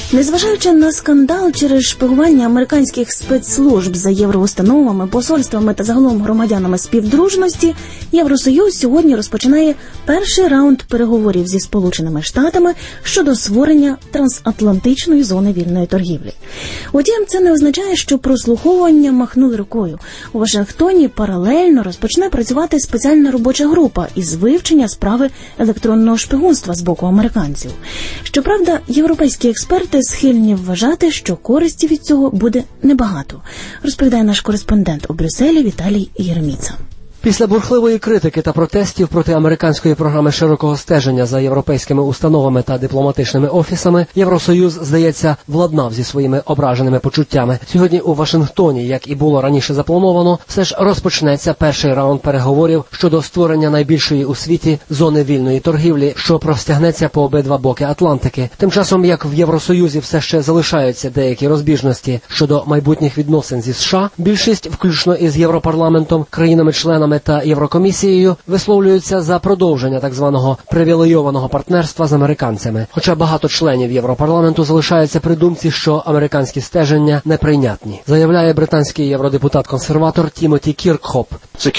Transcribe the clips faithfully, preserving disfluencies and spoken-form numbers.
Незважаючи на скандал через шпигування американських спецслужб за євроустановами, посольствами та загалом громадянами співдружності, Євросоюз сьогодні розпочинає перший раунд переговорів зі Сполученими Штатами щодо створення трансатлантичної зони вільної торгівлі. Утім, це не означає, що прослуховування махнули рукою. У Вашингтоні паралельно розпочне працювати спеціальна робоча група із вивчення справи електронного шпигунства з боку американців. Щоправда, європейські експерти схильні вважати, що користі від цього буде небагато, розповідає наш кореспондент у Брюсселі Віталій Єреміца. Після бурхливої критики та протестів проти американської програми широкого стеження за європейськими установами та дипломатичними офісами, Євросоюз, здається, владнав зі своїми ображеними почуттями. Сьогодні у Вашингтоні, як і було раніше заплановано, все ж розпочнеться перший раунд переговорів щодо створення найбільшої у світі зони вільної торгівлі, що простягнеться по обидва боки Атлантики. Тим часом, як в Євросоюзі все ще залишаються деякі розбіжності щодо майбутніх відносин зі США, більшість, включно із Європарламентом, країнами-членами та Єврокомісією, висловлюються за продовження так званого привілейованого партнерства з американцями. Хоча багато членів Європарламенту залишаються при думці, що американські стеження неприйнятні, заявляє британський євродепутат-консерватор Тімоті Кіркхоп.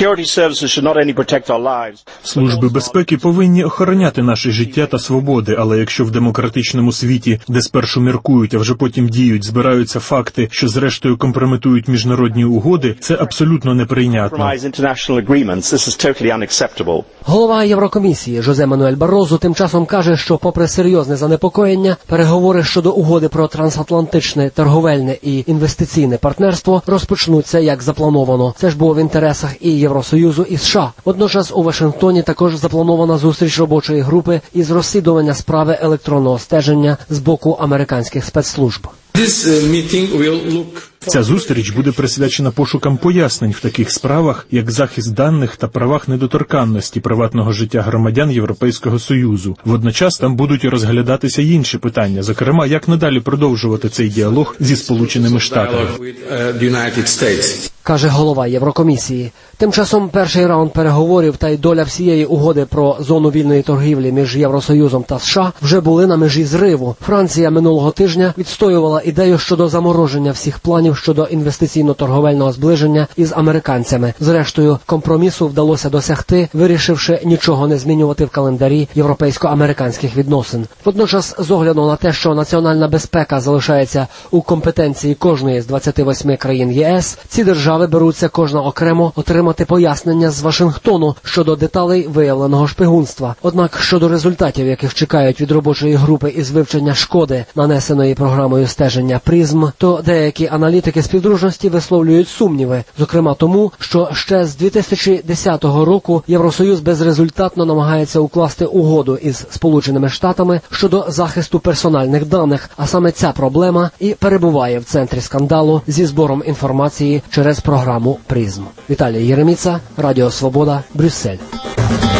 Служби безпеки повинні охороняти наше життя та свободи, але якщо в демократичному світі, де спершу міркують, а вже потім діють, збираються факти, що зрештою компрометують міжнародні угоди, це абсолютно неприйнятно. Голова Єврокомісії Жозе Мануель Баррозо тим часом каже, що попри серйозне занепокоєння, переговори щодо угоди про трансатлантичне торговельне і інвестиційне партнерство розпочнуться як заплановано. Це ж було в інтересах і Євросоюзу, і США. Водночас у Вашингтоні також запланована зустріч робочої групи із розслідування справи електронного стеження з боку американських спецслужб. Ця зустріч буде присвячена пошукам пояснень в таких справах, як захист даних та правах недоторканності приватного життя громадян Європейського Союзу. Водночас там будуть розглядатися й інші питання, зокрема, як надалі продовжувати цей діалог зі Сполученими Штатами. Каже голова Єврокомісії. Тим часом перший раунд переговорів та й доля всієї угоди про зону вільної торгівлі між Євросоюзом та США вже були на межі зриву. Франція минулого тижня відстоювала ідею щодо замороження всіх планів щодо інвестиційно-торговельного зближення із американцями. Зрештою, компромісу вдалося досягти, вирішивши нічого не змінювати в календарі європейсько-американських відносин. Водночас, з огляду на те, що національна безпека залишається у компетенції кожної з двадцяти восьми країн ЄС, ці держави беруться кожна окремо отримати пояснення з Вашингтону щодо деталей виявленого шпигунства. Однак щодо результатів, яких чекають від робочої групи із вивчення шкоди, нанесеної програмою стеження «Призм», то деякі аналітики співдружності висловлюють сумніви. Зокрема тому, що ще з дві тисячі десятого року Євросоюз безрезультатно намагається укласти угоду із Сполученими Штатами щодо захисту персональних даних, а саме ця проблема і перебуває в центрі скандалу зі збором інформації через програму «Призм». Віталій Єреміца, Радіо Свобода, Брюссель.